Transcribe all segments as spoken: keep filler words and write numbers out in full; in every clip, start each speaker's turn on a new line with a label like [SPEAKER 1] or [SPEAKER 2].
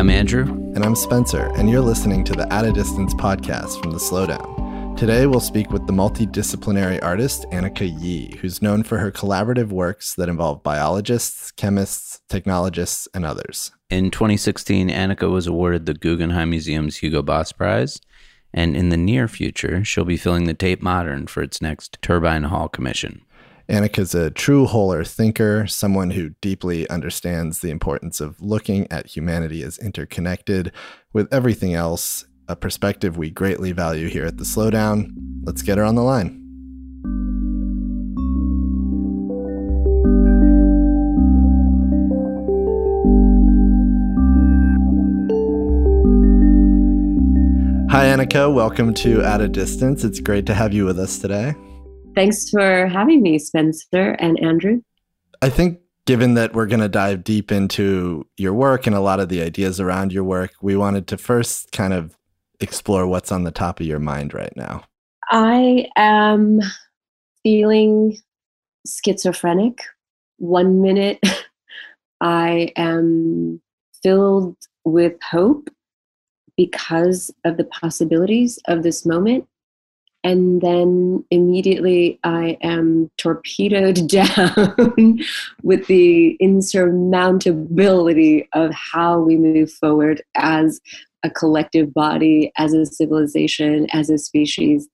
[SPEAKER 1] I'm Andrew.
[SPEAKER 2] And I'm Spencer, and you're listening to the At a Distance podcast from The Slowdown. Today, we'll speak with the multidisciplinary artist Annika Yee, who's known for her collaborative works that involve biologists, chemists, technologists, and others.
[SPEAKER 1] In twenty sixteen, Annika was awarded the Guggenheim Museum's Hugo Boss Prize, and in the near future, she'll be filling the Tate Modern for its next Turbine Hall commission.
[SPEAKER 2] Annika's a true whole earth thinker, someone who deeply understands the importance of looking at humanity as interconnected with everything else, a perspective we greatly value here at The Slowdown. Let's get her on the line. Hi, Annika. Welcome to At a Distance. It's great to have you with us today.
[SPEAKER 3] Thanks for having me, Spencer and Andrew.
[SPEAKER 2] I think given that we're going to dive deep into your work and a lot of the ideas around your work, we wanted to first kind of explore what's on the top of your mind right now.
[SPEAKER 3] I am feeling schizophrenic. One minute, I am filled with hope because of the possibilities of this moment. And then immediately I am torpedoed down with the insurmountability of how we move forward as a collective body, as a civilization, as a species,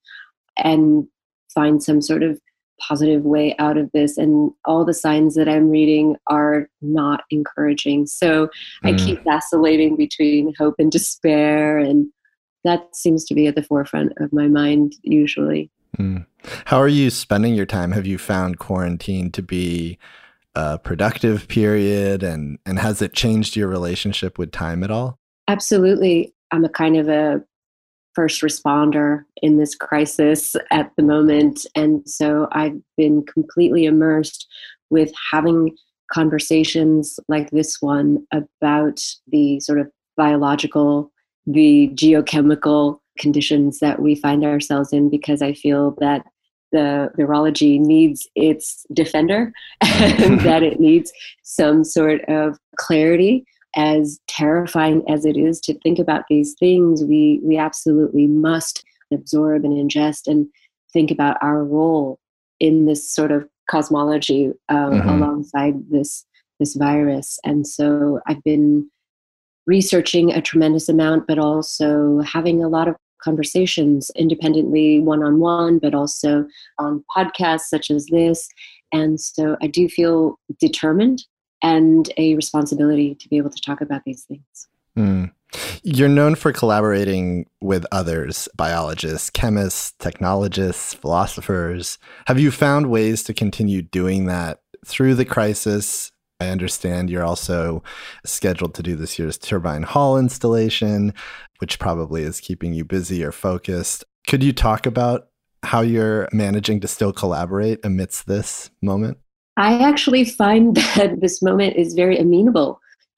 [SPEAKER 3] and find some sort of positive way out of this. And all the signs that I'm reading are not encouraging. So mm. I keep vacillating between hope and despair, and that seems to be at the forefront of my mind usually.
[SPEAKER 2] Mm. How are you spending your time? Have you found quarantine to be a productive period, and, and has it changed your relationship with time at all?
[SPEAKER 3] Absolutely. I'm a kind of a first responder in this crisis at the moment. And so I've been completely immersed with having conversations like this one about the sort of biological, the geochemical conditions that we find ourselves in, because I feel that the virology needs its defender and that it needs some sort of clarity. As terrifying as it is to think about these things, we we absolutely must absorb and ingest and think about our role in this sort of cosmology uh, mm-hmm. alongside this this virus. And so I've been researching a tremendous amount, but also having a lot of conversations independently, one-on-one, but also on podcasts such as this. And so I do feel determined and a responsibility to be able to talk about these things.
[SPEAKER 2] Mm. You're known for collaborating with others, biologists, chemists, technologists, philosophers. Have you found ways to continue doing that through the crisis? I understand you're also scheduled to do this year's Turbine Hall installation, which probably is keeping you busy or focused. Could you talk about how you're managing to still collaborate amidst this moment?
[SPEAKER 3] I actually find that this moment is very amenable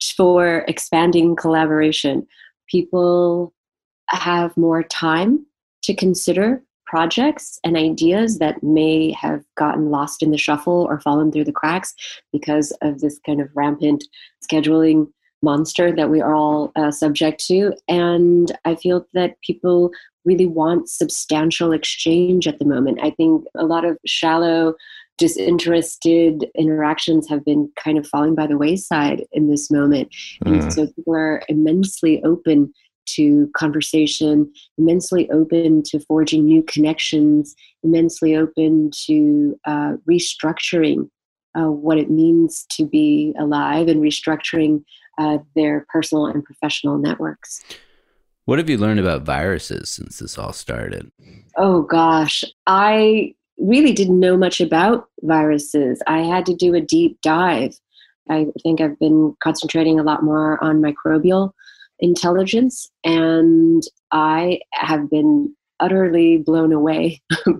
[SPEAKER 3] for expanding collaboration. People have more time to consider projects and ideas that may have gotten lost in the shuffle or fallen through the cracks because of this kind of rampant scheduling monster that we are all uh, subject to. And I feel that people really want substantial exchange at the moment. I think a lot of shallow, disinterested interactions have been kind of falling by the wayside in this moment. Mm. And so people are immensely open to conversation, immensely open to forging new connections, immensely open to uh, restructuring uh, what it means to be alive and restructuring uh, their personal and professional networks.
[SPEAKER 1] What have you learned about viruses since this all started?
[SPEAKER 3] Oh, gosh. I really didn't know much about viruses. I had to do a deep dive. I think I've been concentrating a lot more on microbial intelligence, and I have been utterly blown away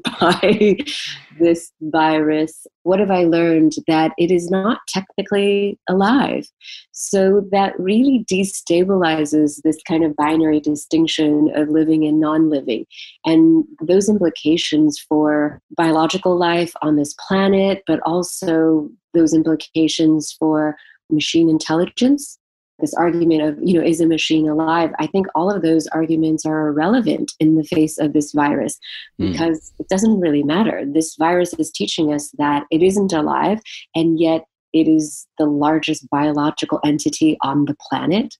[SPEAKER 3] by this virus. What have I learned? That it is not technically alive. So that really destabilizes this kind of binary distinction of living and non-living. And those implications for biological life on this planet, but also those implications for machine intelligence this argument of, you know, is a machine alive? I think all of those arguments are irrelevant in the face of this virus because mm. it doesn't really matter. This virus is teaching us that it isn't alive, and yet it is the largest biological entity on the planet,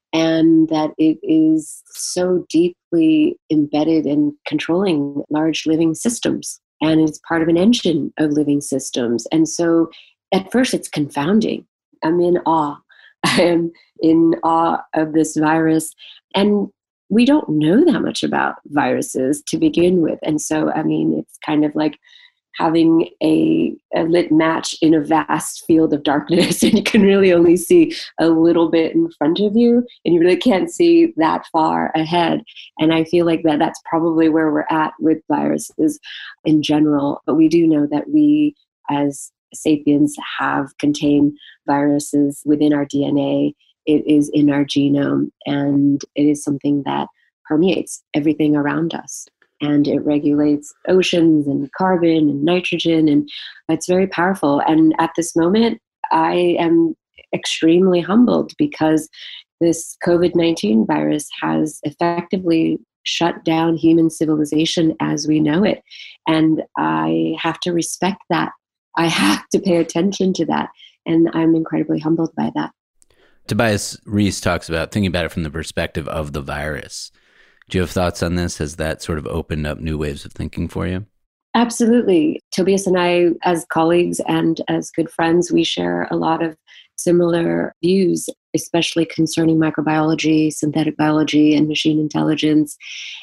[SPEAKER 3] and that it is so deeply embedded in controlling large living systems, and it's part of an engine of living systems. And so at first it's confounding. I'm in awe. I am in awe of this virus. And we don't know that much about viruses to begin with. And so, I mean, it's kind of like having a, a lit match in a vast field of darkness, and you can really only see a little bit in front of you, and you really can't see that far ahead. And I feel like that that's probably where we're at with viruses in general. But we do know that we, as sapiens, have contained viruses within our D N A. It is in our genome, and it is something that permeates everything around us. And it regulates oceans and carbon and nitrogen, and it's very powerful. And at this moment, I am extremely humbled because this COVID nineteen virus has effectively shut down human civilization as we know it. And I have to respect that. I have to pay attention to that. And I'm incredibly humbled by that.
[SPEAKER 1] Tobias Rees talks about thinking about it from the perspective of the virus. Do you have thoughts on this? Has that sort of opened up new ways of thinking for you?
[SPEAKER 3] Absolutely. Tobias and I, as colleagues and as good friends, we share a lot of similar views, especially concerning microbiology, synthetic biology, and machine intelligence.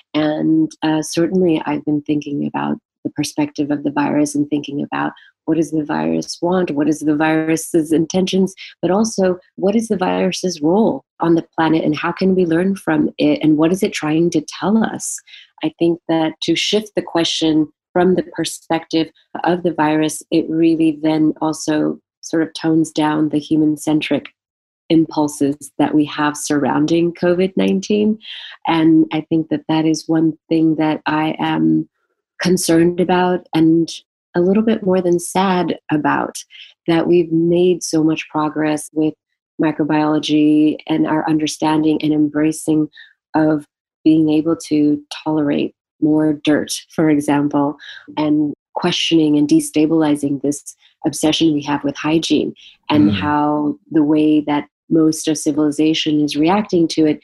[SPEAKER 3] And uh, certainly I've been thinking about the perspective of the virus and thinking about what does the virus want? What is the virus's intentions? But also, what is the virus's role on the planet, and how can we learn from it? And what is it trying to tell us? I think that to shift the question from the perspective of the virus, it really then also sort of tones down the human-centric impulses that we have surrounding COVID nineteen. And I think that that is one thing that I am concerned about, and a little bit more than sad about, that we've made so much progress with microbiology and our understanding and embracing of being able to tolerate more dirt, for example, and questioning and destabilizing this obsession we have with hygiene, and mm. how the way that most of civilization is reacting to it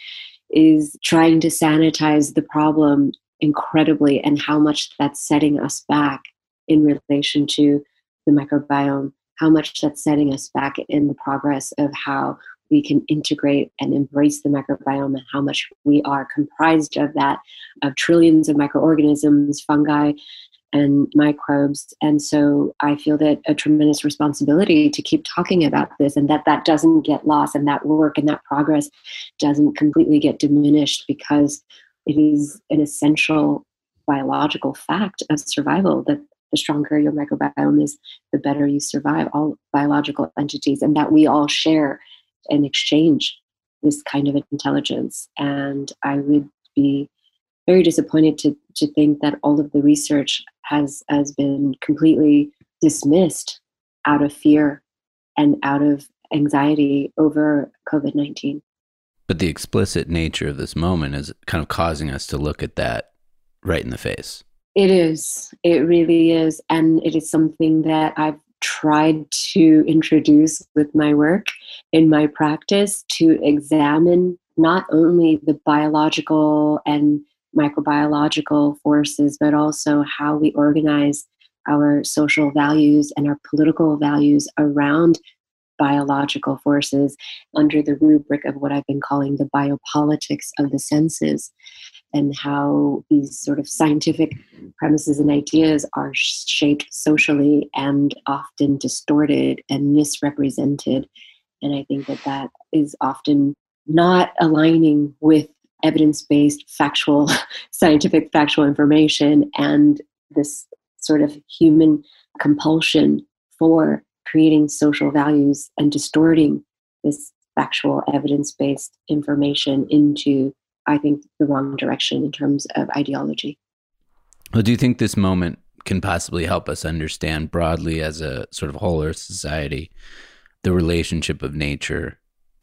[SPEAKER 3] is trying to sanitize the problem incredibly, and how much that's setting us back in relation to the microbiome, how much that's setting us back in the progress of how we can integrate and embrace the microbiome, and how much we are comprised of that, of trillions of microorganisms, fungi, and microbes. And so I feel that a tremendous responsibility to keep talking about this, and that that doesn't get lost, and that work and that progress doesn't completely get diminished, because it is an essential biological fact of survival that the stronger your microbiome is, the better you survive, all biological entities, and that we all share and exchange this kind of intelligence. And I would be very disappointed to, to think that all of the research has, has been completely dismissed out of fear and out of anxiety over COVID nineteen.
[SPEAKER 1] But the explicit nature of this moment is kind of causing us to look at that right in the face.
[SPEAKER 3] It is. It really is. And it is something that I've tried to introduce with my work in my practice, to examine not only the biological and microbiological forces, but also how we organize our social values and our political values around biological forces under the rubric of what I've been calling the biopolitics of the senses, and how these sort of scientific premises and ideas are shaped socially and often distorted and misrepresented. And I think that that is often not aligning with evidence-based, factual, scientific, factual information, and this sort of human compulsion for creating social values and distorting this factual, evidence-based information into, I think, the wrong direction in terms of ideology.
[SPEAKER 1] Well, do you think this moment can possibly help us understand broadly, as a sort of whole Earth society, the relationship of nature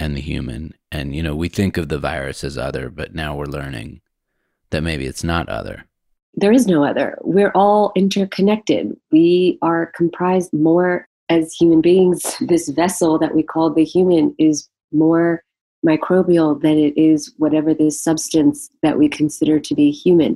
[SPEAKER 1] and the human. And, you know, we think of the virus as other, but now we're learning that maybe it's not other.
[SPEAKER 3] There is no other. We're all interconnected. We are comprised more as human beings. This vessel that we call the human is more microbial than it is whatever this substance that we consider to be human.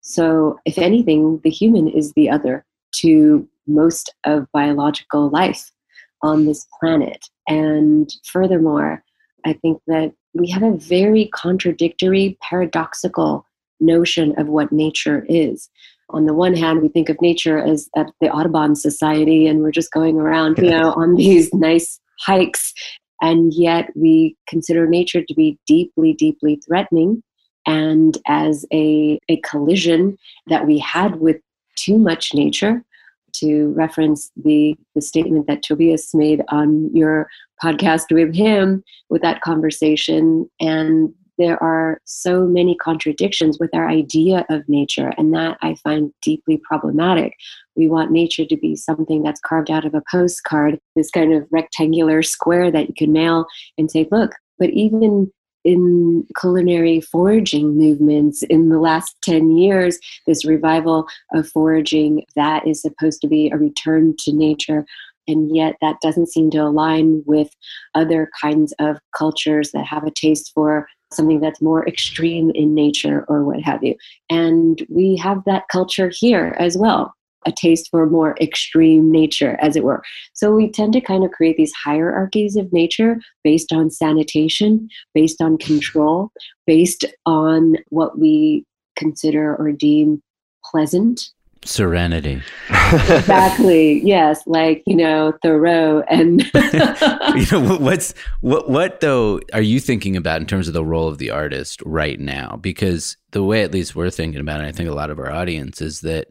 [SPEAKER 3] So if anything, the human is the other to most of biological life on this planet. And furthermore, I think that we have a very contradictory, paradoxical notion of what nature is. On the one hand, we think of nature as at the Audubon Society, and we're just going around, you know, on these nice hikes. And yet we consider nature to be deeply, deeply threatening. And as a, a collision that we had with too much nature, to reference the, the statement that Tobias made on your podcast with him, with that conversation. And there are so many contradictions with our idea of nature, and that I find deeply problematic. We want nature to be something that's carved out of a postcard, this kind of rectangular square that you can mail and say, look, but even in culinary foraging movements in the last ten years, this revival of foraging that is supposed to be a return to nature. And yet that doesn't seem to align with other kinds of cultures that have a taste for something that's more extreme in nature or what have you. And we have that culture here as well, a taste for more extreme nature, as it were. So we tend to kind of create these hierarchies of nature based on sanitation, based on control, based on what we consider or deem pleasant.
[SPEAKER 1] Serenity.
[SPEAKER 3] Exactly. Yes. Like, you know, Thoreau and
[SPEAKER 1] you know, what's what what though are you thinking about in terms of the role of the artist right now? Because the way at least we're thinking about it, I think a lot of our audience, is that,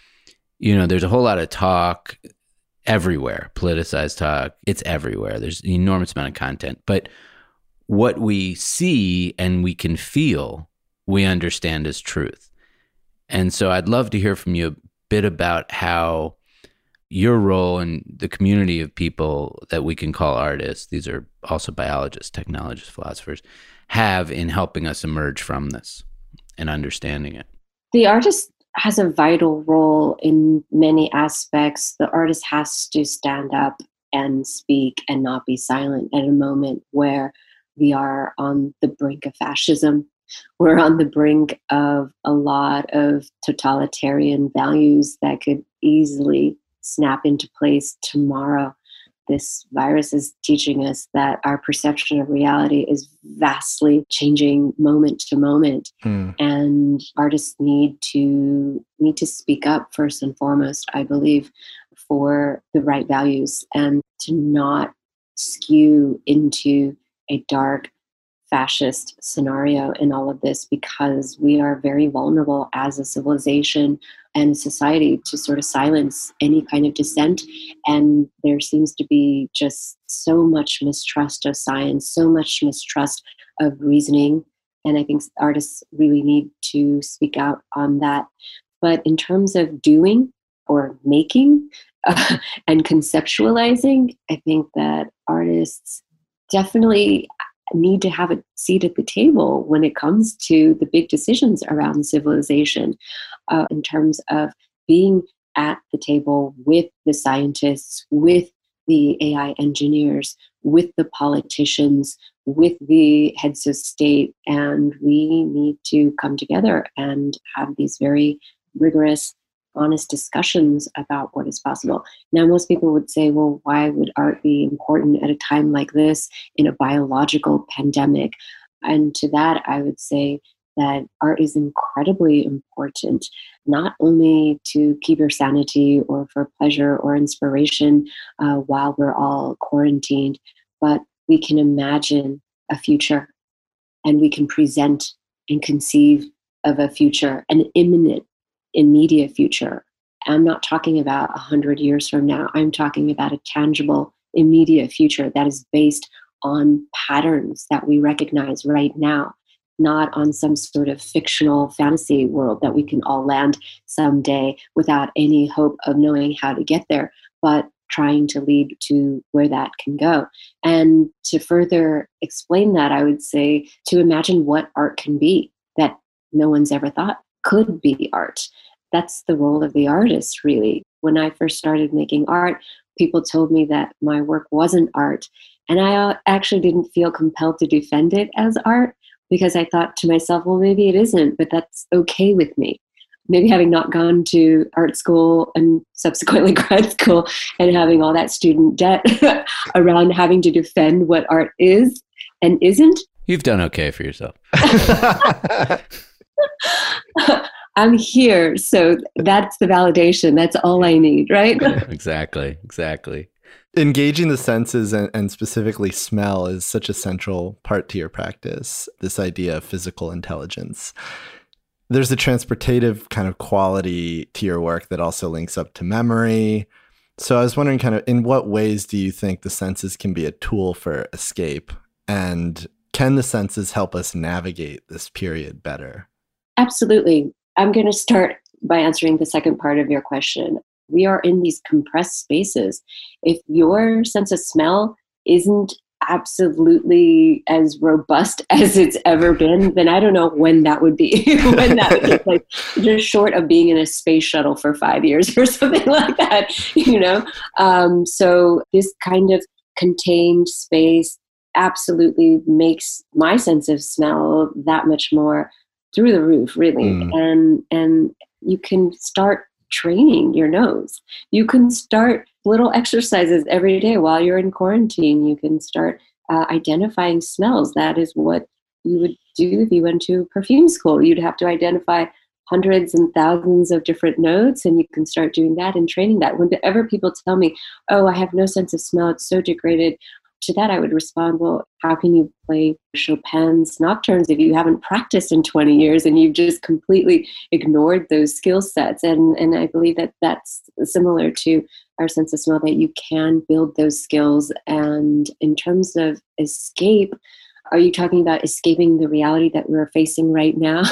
[SPEAKER 1] you know, there's a whole lot of talk everywhere, politicized talk. It's everywhere. There's an enormous amount of content. But what we see and we can feel, we understand as truth. And so I'd love to hear from you a bit about how your role in the community of people that we can call artists, these are also biologists, technologists, philosophers, have in helping us emerge from this and understanding it.
[SPEAKER 3] The artist has a vital role in many aspects. The artist has to stand up and speak and not be silent at a moment where we are on the brink of fascism. We're on the brink of a lot of totalitarian values that could easily snap into place tomorrow. This virus is teaching us that our perception of reality is vastly changing moment to moment. Hmm. And artists need to need to speak up first and foremost, I believe, for the right values and to not skew into a dark fascist scenario in all of this, because we are very vulnerable as a civilization and a society to sort of silence any kind of dissent. And there seems to be just so much mistrust of science, so much mistrust of reasoning. And I think artists really need to speak out on that. But in terms of doing or making uh, and conceptualizing, I think that artists definitely need to have a seat at the table when it comes to the big decisions around civilization, uh, in terms of being at the table with the scientists, with the A I engineers, with the politicians, with the heads of state. And we need to come together and have these very rigorous, honest discussions about what is possible. Now, most people would say, well, why would art be important at a time like this in a biological pandemic? And to that, I would say that art is incredibly important, not only to keep your sanity or for pleasure or inspiration uh, while we're all quarantined, but we can imagine a future and we can present and conceive of a future, an imminent immediate future. I'm not talking about a hundred years from now. I'm talking about a tangible, immediate future that is based on patterns that we recognize right now, not on some sort of fictional fantasy world that we can all land someday without any hope of knowing how to get there, but trying to lead to where that can go. And to further explain that, I would say to imagine what art can be that no one's ever thought could be art. That's the role of the artist, really. When I first started making art, people told me that my work wasn't art. And I actually didn't feel compelled to defend it as art because I thought to myself, well, maybe it isn't, but that's okay with me. Maybe having not gone to art school and subsequently grad school and having all that student debt around having to defend what art is and isn't.
[SPEAKER 1] You've done okay for yourself.
[SPEAKER 3] I'm here, so that's the validation. That's all I need, right?
[SPEAKER 1] Exactly, exactly.
[SPEAKER 2] Engaging the senses and, and specifically smell is such a central part to your practice, this idea of physical intelligence. There's a transportative kind of quality to your work that also links up to memory. So I was wondering kind of in what ways do you think the senses can be a tool for escape? And can the senses help us navigate this period better?
[SPEAKER 3] Absolutely. I'm going to start by answering the second part of your question. We are in these compressed spaces. If your sense of smell isn't absolutely as robust as it's ever been, then I don't know when that would be. when that would take place. Just short of being in a space shuttle for five years or something like that, you know? Um, so this kind of contained space absolutely makes my sense of smell that much more through the roof, really. Mm. And and you can start training your nose. You can start little exercises every day while you're in quarantine. You can start uh, identifying smells. That is what you would do if you went to perfume school. You'd have to identify hundreds and thousands of different notes, and you can start doing that and training that. Whenever people tell me, oh, I have no sense of smell, it's so degraded, to that I would respond, well, how can you play Chopin's nocturnes if you haven't practiced in twenty years and you've just completely ignored those skill sets? And, and I believe that that's similar to our sense of smell, that you can build those skills. And in terms of escape, are you talking about escaping the reality that we're facing right now?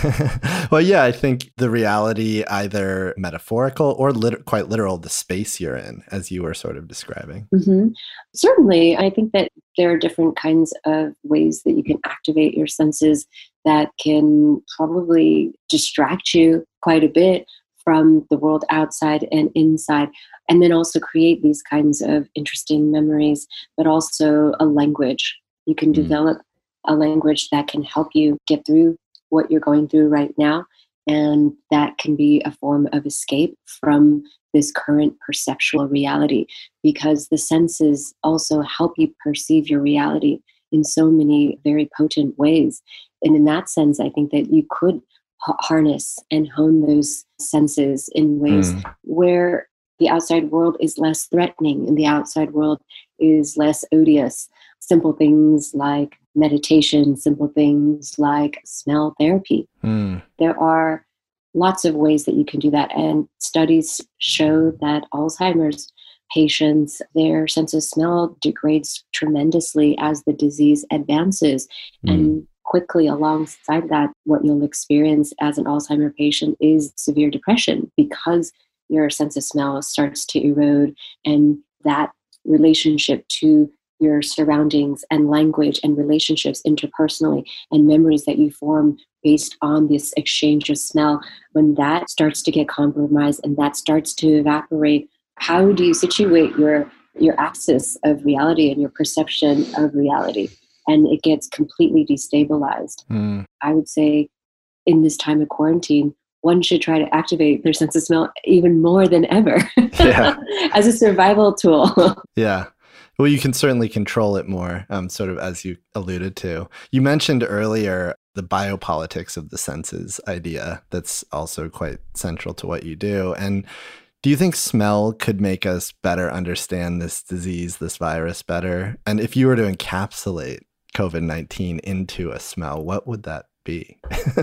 [SPEAKER 2] Well, yeah, I think the reality, either metaphorical or lit- quite literal, the space you're in, as you were sort of describing.
[SPEAKER 3] Mm-hmm. Certainly, I think that there are different kinds of ways that you can activate your senses that can probably distract you quite a bit from the world outside and inside, and then also create these kinds of interesting memories, but also a language. You can develop a language that can help you get through what you're going through right now. And that can be a form of escape from this current perceptual reality, because the senses also help you perceive your reality in so many very potent ways. And in that sense, I think that you could h- harness and hone those senses in ways mm. where the outside world is less threatening and the outside world is less odious. Simple things like meditation, simple things like smell therapy. Mm. There are lots of ways that you can do that. And studies show that Alzheimer's patients, their sense of smell degrades tremendously as the disease advances. Mm. And quickly alongside that, what you'll experience as an Alzheimer patient is severe depression, because your sense of smell starts to erode, and that relationship to your surroundings and language and relationships interpersonally and memories that you form based on this exchange of smell, when that starts to get compromised and that starts to evaporate, how do you situate your your axis of reality and your perception of reality? And it gets completely destabilized. Mm. I would say in this time of quarantine, one should try to activate their sense of smell even more than ever yeah. as a survival tool.
[SPEAKER 2] Yeah. Well, you can certainly control it more, um, sort of as you alluded to. You mentioned earlier the biopolitics of the senses idea that's also quite central to what you do. And do you think smell could make us better understand this disease, this virus better? And if you were to encapsulate COVID nineteen into a smell, what would that be?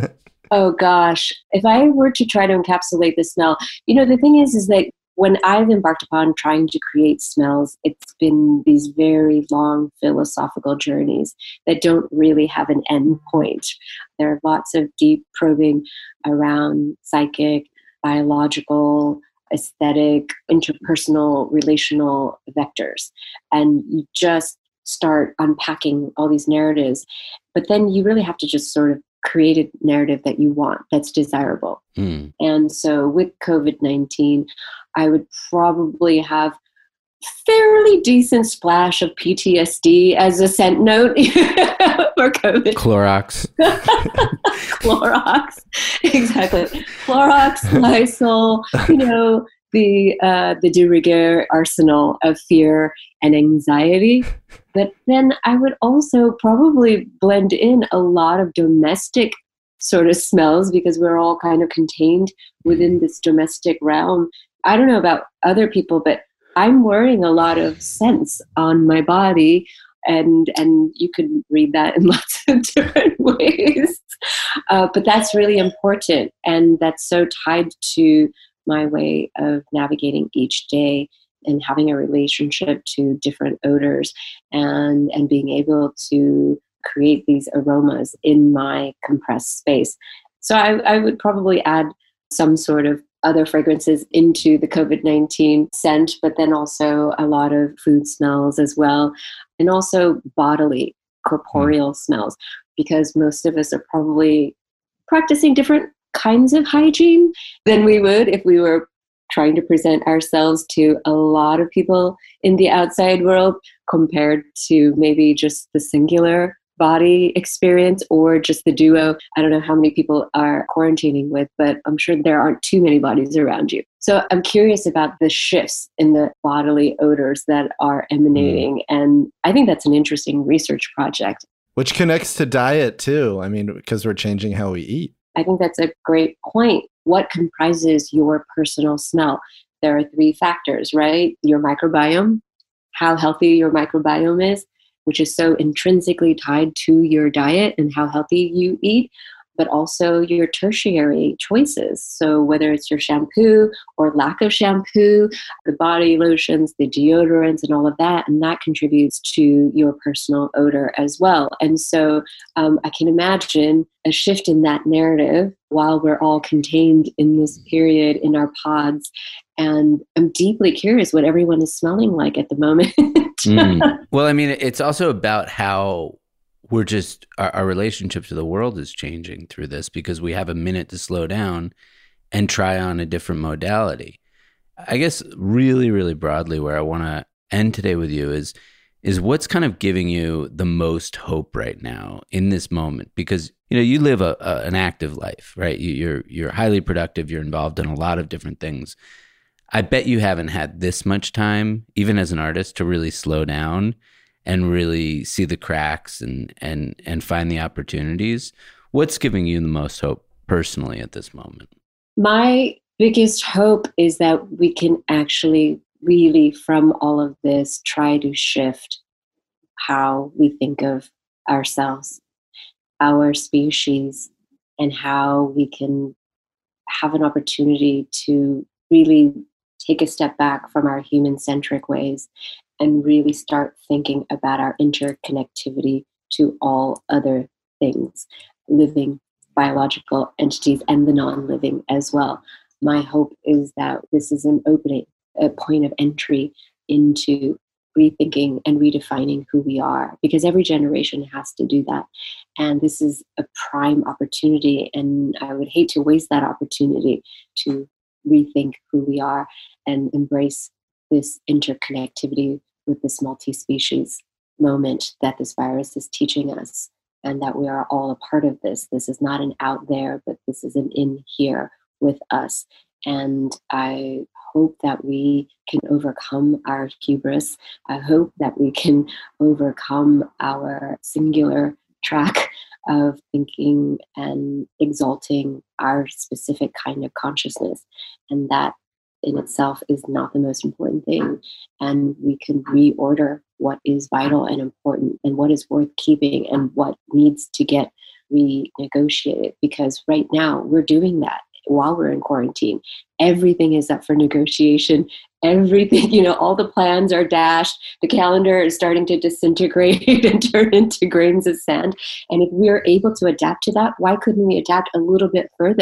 [SPEAKER 3] Oh, gosh. If I were to try to encapsulate the smell, you know, the thing is, is that when I've embarked upon trying to create smells, it's been these very long philosophical journeys that don't really have an end point. There are lots of deep probing around psychic, biological, aesthetic, interpersonal, relational vectors. And you just start unpacking all these narratives. But then you really have to just sort of create a narrative that you want, that's desirable. Mm. And so with COVID nineteen, I would probably have fairly decent splash of P T S D as a scent note for COVID.
[SPEAKER 1] Clorox.
[SPEAKER 3] Clorox. Exactly. Clorox, Lysol, you know, the uh, the de rigueur arsenal of fear and anxiety. But then I would also probably blend in a lot of domestic sort of smells because we're all kind of contained within this domestic realm. I don't know about other people, but I'm wearing a lot of scents on my body, and and you can read that in lots of different ways. Uh, but that's really important, and that's so tied to my way of navigating each day and having a relationship to different odors and, and being able to create these aromas in my compressed space. So I, I would probably add some sort of other fragrances into the COVID nineteen scent, but then also a lot of food smells as well, and also bodily, corporeal mm. smells, because most of us are probably practicing different kinds of hygiene than we would if we were trying to present ourselves to a lot of people in the outside world compared to maybe just the singular body experience or just the duo. I don't know how many people are quarantining with, but I'm sure there aren't too many bodies around you. So I'm curious about the shifts in the bodily odors that are emanating. Mm. And I think that's an interesting research project.
[SPEAKER 2] Which connects to diet too. I mean, because we're changing how we eat.
[SPEAKER 3] I think that's a great point. What comprises your personal smell? There are three factors, right? Your microbiome, how healthy your microbiome is, which is so intrinsically tied to your diet and how healthy you eat, but also your tertiary choices. So whether it's your shampoo or lack of shampoo, the body lotions, the deodorants, and all of that, and that contributes to your personal odor as well. And so um, I can imagine a shift in that narrative while we're all contained in this period in our pods. And I'm deeply curious what everyone is smelling like at the moment.
[SPEAKER 1] mm. Well, I mean, it's also about how we're just, our, our relationship to the world is changing through this because we have a minute to slow down and try on a different modality. I guess really, really broadly where I want to end today with you is, is what's kind of giving you the most hope right now in this moment? Because, you know, you live a, a an active life, right? You, you're, you're highly productive. You're involved in a lot of different things. I bet you haven't had this much time, even as an artist, to really slow down and really see the cracks and, and, and find the opportunities. What's giving you the most hope personally at this moment?
[SPEAKER 3] My biggest hope is that we can actually really, from all of this, try to shift how we think of ourselves, our species, and how we can have an opportunity to really take a step back from our human-centric ways and really start thinking about our interconnectivity to all other things, living biological entities and the non-living as well. My hope is that this is an opening, a point of entry into rethinking and redefining who we are, because every generation has to do that. And this is a prime opportunity, and I would hate to waste that opportunity to rethink who we are and embrace this interconnectivity with this multi-species moment that this virus is teaching us, and that we are all a part of this. This is not an out there, but this is an in here with us. And I hope that we can overcome our hubris. I hope that we can overcome our singular track of thinking and exalting our specific kind of consciousness. And that in itself is not the most important thing. And we can reorder what is vital and important and what is worth keeping and what needs to get renegotiated. Because right now we're doing that while we're in quarantine. Everything is up for negotiation. Everything, you know, all the plans are dashed. The calendar is starting to disintegrate and turn into grains of sand. And if we're able to adapt to that, why couldn't we adapt a little bit further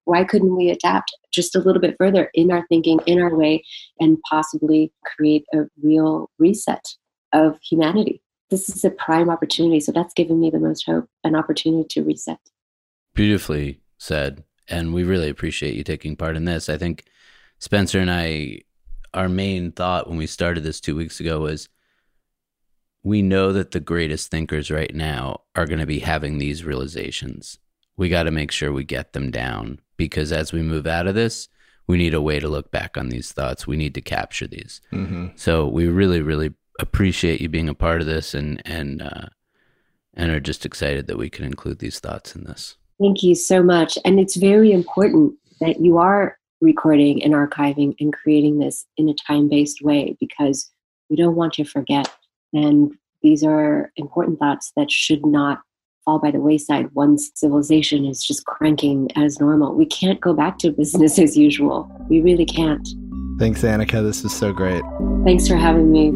[SPEAKER 3] why couldn't we adapt just a little bit further in our thinking, in our way, and possibly create a real reset of humanity? This is a prime opportunity. So that's given me the most hope, an opportunity to reset.
[SPEAKER 1] Beautifully said. And we really appreciate you taking part in this. I think Spencer and I, our main thought when we started this two weeks ago was, we know that the greatest thinkers right now are going to be having these realizations. We got to make sure we get them down, because as we move out of this, we need a way to look back on these thoughts. We need to capture these. Mm-hmm. So we really, really appreciate you being a part of this, and and uh, and are just excited that we can include these thoughts in this.
[SPEAKER 3] Thank you so much. And it's very important that you are recording and archiving and creating this in a time-based way, because we don't want to forget. And these are important thoughts that should not fall by the wayside once civilization is just cranking as normal. We can't go back to business as usual. We really can't.
[SPEAKER 2] Thanks, Annika. This was so great.
[SPEAKER 3] Thanks for having me.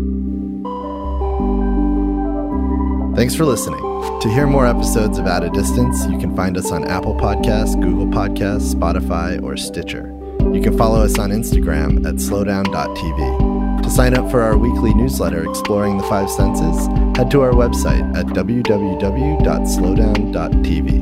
[SPEAKER 2] Thanks for listening. To hear more episodes of At a Distance, you can find us on Apple Podcasts, Google Podcasts, Spotify, or Stitcher. You can follow us on Instagram at slowdown dot t v. To sign up for our weekly newsletter exploring the five senses, head to our website at w w w dot slowdown dot t v.